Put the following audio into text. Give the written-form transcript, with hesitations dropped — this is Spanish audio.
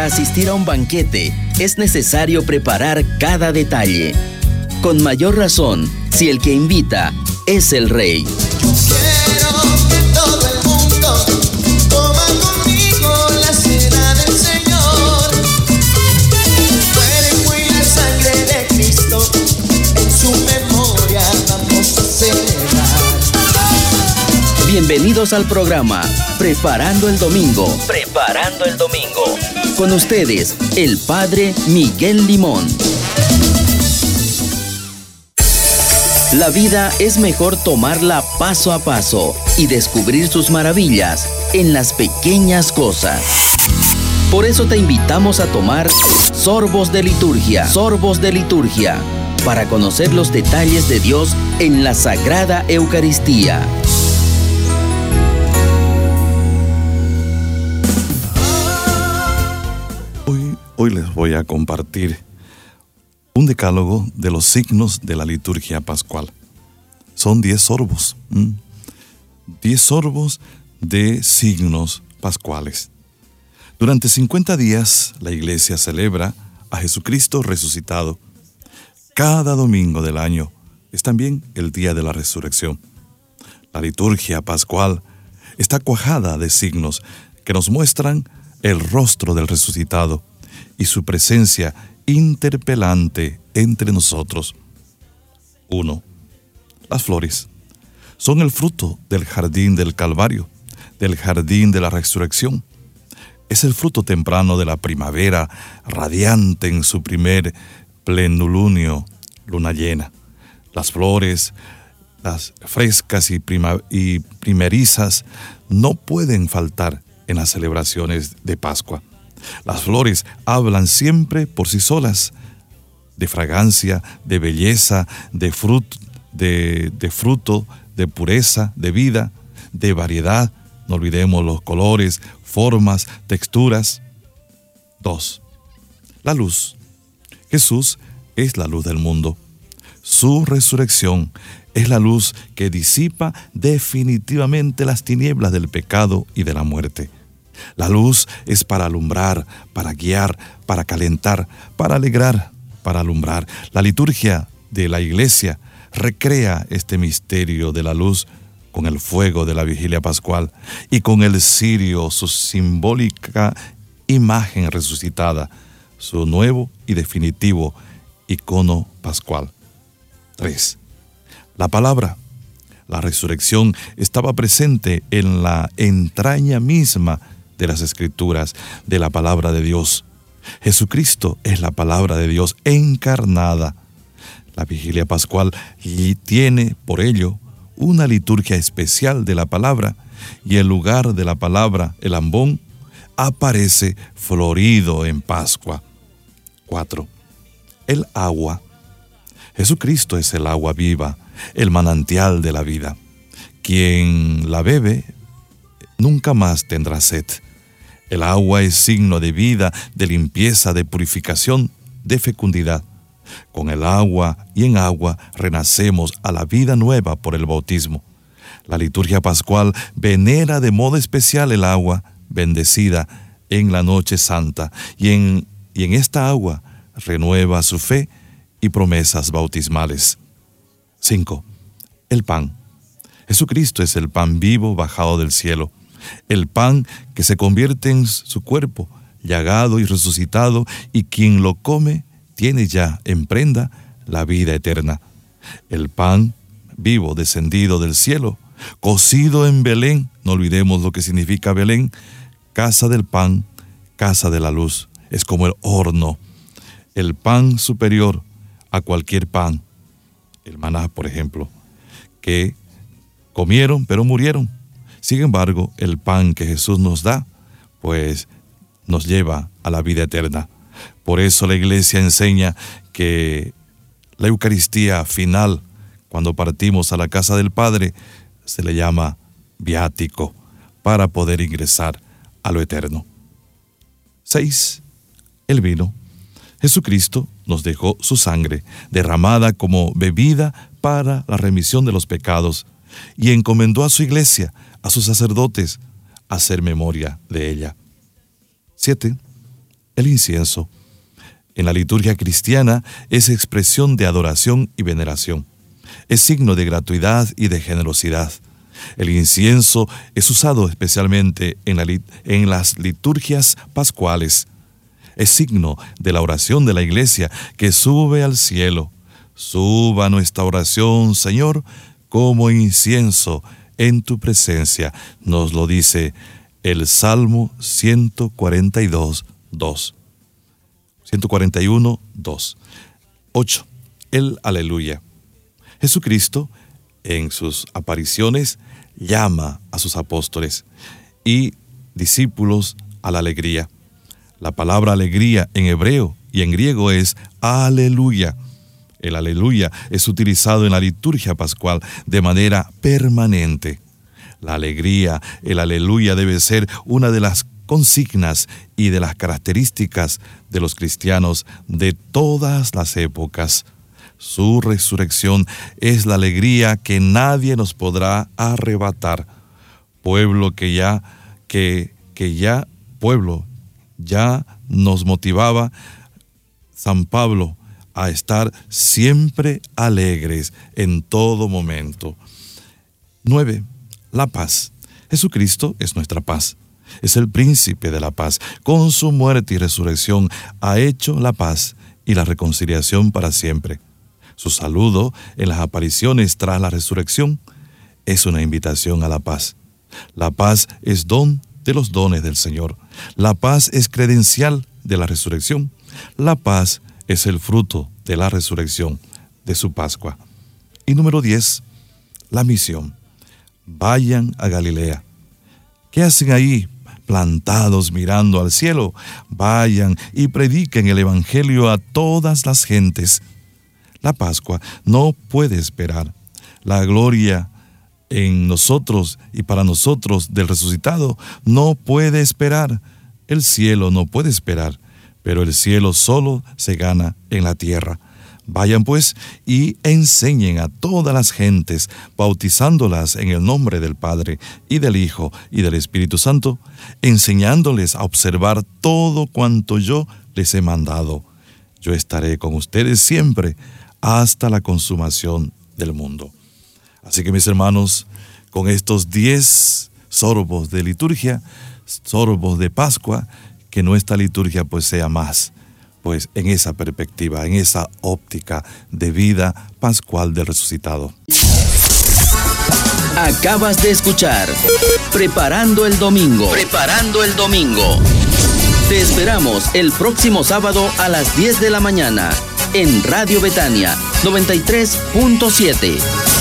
Para asistir a un banquete, es necesario preparar cada detalle. Con mayor razón, si el que invita es el rey. Yo quiero que todo el mundo coma conmigo la cena del Señor. Cuerpo y la sangre de Cristo, en su memoria vamos a celebrar. Bienvenidos al programa Preparando el Domingo. Preparando el Domingo. Con ustedes, el Padre Miguel Limón. La vida es mejor tomarla paso a paso y descubrir sus maravillas en las pequeñas cosas. Por eso te invitamos a tomar sorbos de liturgia. Sorbos de liturgia. Para conocer los detalles de Dios en la Sagrada Eucaristía. Hoy les voy a compartir un decálogo de los signos de la liturgia pascual. Son 10 sorbos. 10 sorbos de signos pascuales. Durante 50 días, la Iglesia celebra a Jesucristo resucitado. Cada domingo del año es también el día de la resurrección. La liturgia pascual está cuajada de signos que nos muestran el rostro del resucitado y su presencia interpelante entre nosotros. 1. Las flores son el fruto del jardín del Calvario, del jardín de la resurrección. Es el fruto temprano de la primavera, radiante en su primer plenilunio, luna llena. Las flores, las frescas y primerizas, no pueden faltar en las celebraciones de Pascua. Las flores hablan siempre por sí solas, de fragancia, de belleza, de fruto, de pureza, de vida, de variedad. No olvidemos los colores, formas, texturas. 2. La luz. Jesús es la luz del mundo. Su resurrección es la luz que disipa definitivamente las tinieblas del pecado y de la muerte. La luz es para alumbrar, para guiar, para calentar, para alegrar, para alumbrar. La liturgia de la Iglesia recrea este misterio de la luz con el fuego de la vigilia pascual y con el cirio, su simbólica imagen resucitada, su nuevo y definitivo icono pascual. 3. La palabra. La resurrección estaba presente en la entraña misma de las Escrituras, de la palabra de Dios. Jesucristo es la palabra de Dios encarnada. La vigilia pascual tiene, por ello, una liturgia especial de la palabra, y el lugar de la palabra, el ambón, aparece florido en Pascua. 4. El agua. Jesucristo es el agua viva, el manantial de la vida. Quien la bebe nunca más tendrá sed. El agua es signo de vida, de limpieza, de purificación, de fecundidad. Con el agua y en agua renacemos a la vida nueva por el bautismo. La liturgia pascual venera de modo especial el agua bendecida en la noche santa y en esta agua renueva su fe y promesas bautismales. 5. El pan. Jesucristo es el pan vivo bajado del cielo, el pan que se convierte en su cuerpo, llagado y resucitado, y quien lo come tiene ya en prenda la vida eterna. El pan vivo descendido del cielo, cocido en Belén, no olvidemos lo que significa Belén, casa del pan, casa de la luz, es como el horno, el pan superior a cualquier pan, el maná, por ejemplo, que comieron pero murieron. Sin embargo, el pan que Jesús nos da, pues nos lleva a la vida eterna. Por eso la Iglesia enseña que la Eucaristía final, cuando partimos a la casa del Padre, se le llama viático, para poder ingresar a lo eterno. 6. El vino. Jesucristo nos dejó su sangre, derramada como bebida para la remisión de los pecados, y encomendó a su Iglesia, a sus sacerdotes, a hacer memoria de ella. 7. El incienso, en la liturgia cristiana, es expresión de adoración y veneración. Es signo de gratuidad y de generosidad. El incienso es usado especialmente en las liturgias pascuales. Es signo de la oración de la Iglesia que sube al cielo. Suba nuestra oración, Señor, como incienso en tu presencia. Nos lo dice el Salmo 142, 2. 141, 2. 8. El aleluya. Jesucristo, en sus apariciones, llama a sus apóstoles y discípulos a la alegría. La palabra alegría en hebreo y en griego es aleluya. El aleluya es utilizado en la liturgia pascual de manera permanente. La alegría, el aleluya debe ser una de las consignas y de las características de los cristianos de todas las épocas. Su resurrección es la alegría que nadie nos podrá arrebatar. Pueblo ya nos motivaba San Pablo a estar siempre alegres en todo momento. 9. La paz. Jesucristo es nuestra paz. Es el príncipe de la paz. Con su muerte y resurrección ha hecho la paz y la reconciliación para siempre. Su saludo en las apariciones tras la resurrección es una invitación a la paz. La paz es don de los dones del Señor. La paz es credencial de la resurrección. La paz es el fruto de la resurrección de su Pascua. Y número 10, la misión. Vayan a Galilea. ¿Qué hacen ahí plantados mirando al cielo? Vayan y prediquen el evangelio a todas las gentes. La Pascua no puede esperar. La gloria en nosotros y para nosotros del resucitado no puede esperar. El cielo no puede esperar, pero el cielo solo se gana en la tierra. Vayan pues y enseñen a todas las gentes, bautizándolas en el nombre del Padre y del Hijo y del Espíritu Santo, enseñándoles a observar todo cuanto yo les he mandado. Yo estaré con ustedes siempre hasta la consumación del mundo. Así que, mis hermanos, con estos 10 sorbos de liturgia, sorbos de Pascua, que nuestra liturgia pues sea más, pues en esa perspectiva, en esa óptica de vida pascual del resucitado. Acabas de escuchar Preparando el Domingo. Preparando el Domingo. Te esperamos el próximo sábado a las 10 de la mañana en Radio Betania 93.7.